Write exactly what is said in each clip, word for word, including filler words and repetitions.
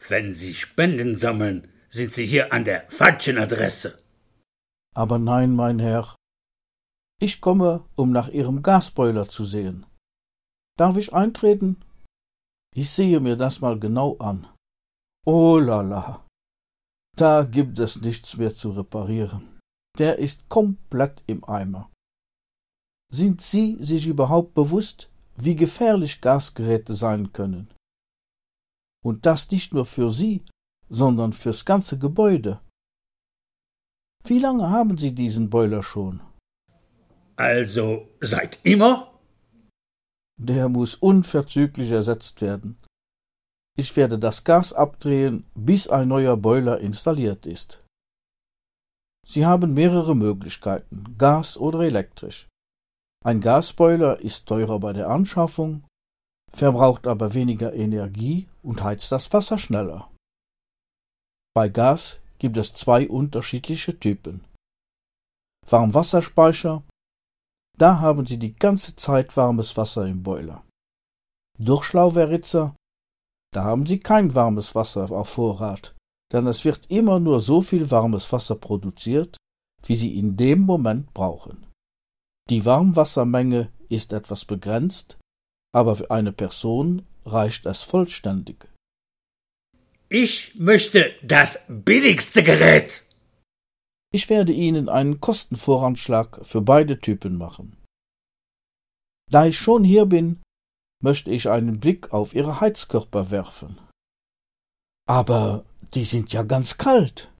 Wenn Sie Spenden sammeln, sind Sie hier an der falschen Adresse. Aber nein, mein Herr. Ich komme, um nach Ihrem Gasboiler zu sehen. Darf ich eintreten? Ich sehe mir das mal genau an. Oh la la. Da gibt es nichts mehr zu reparieren. Der ist komplett im Eimer. Sind Sie sich überhaupt bewusst, wie gefährlich Gasgeräte sein können? Und das nicht nur für Sie, sondern fürs ganze Gebäude. Wie lange haben Sie diesen Boiler schon? Also seit immer? Der muss unverzüglich ersetzt werden. Ich werde das Gas abdrehen, bis ein neuer Boiler installiert ist. Sie haben mehrere Möglichkeiten, Gas oder elektrisch. Ein Gasboiler ist teurer bei der Anschaffung, verbraucht aber weniger Energie und heizt das Wasser schneller. Bei Gas gibt es zwei unterschiedliche Typen. Warmwasserspeicher, da haben Sie die ganze Zeit warmes Wasser im Boiler. Durchlauferhitzer, da haben Sie kein warmes Wasser auf Vorrat, denn es wird immer nur so viel warmes Wasser produziert, wie Sie in dem Moment brauchen. Die Warmwassermenge ist etwas begrenzt, aber für eine Person reicht es vollständig. Ich möchte das billigste Gerät. Ich werde Ihnen einen Kostenvoranschlag für beide Typen machen. Da ich schon hier bin, möchte ich einen Blick auf Ihre Heizkörper werfen. Aber die sind ja ganz kalt.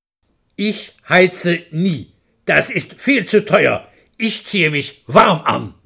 Ich heize nie. Das ist viel zu teuer. Ich ziehe mich warm an.